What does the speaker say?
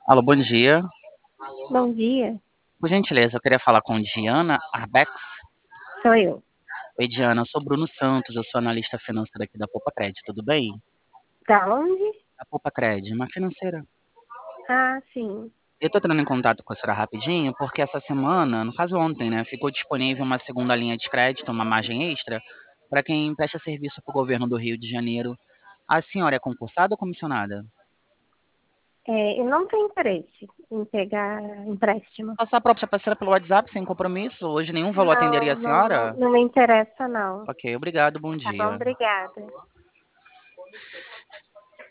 Alô, bom dia. Bom dia, Por gentileza, eu queria falar com Diana Arbex. sou eu. Oi, Diana, eu sou Bruno Santos, eu sou analista financeiro aqui da Poupa Cred, tudo bem? Da onde? A Poupa Cred, uma financeira. Ah, sim. Eu tô entrando em contato com a senhora rapidinho, porque essa semana, no caso ontem, né, ficou disponível uma segunda linha de crédito, uma margem extra, para quem presta serviço para o governo do Rio de Janeiro. A senhora é concursada ou comissionada? Eu não tenho interesse em pegar empréstimo. Passar a própria parceira pelo WhatsApp, sem compromisso. Hoje nenhum valor atenderia a Não, não, não, senhora? não me interessa, não. Ok, obrigado, bom Tá bom, dia. obrigada.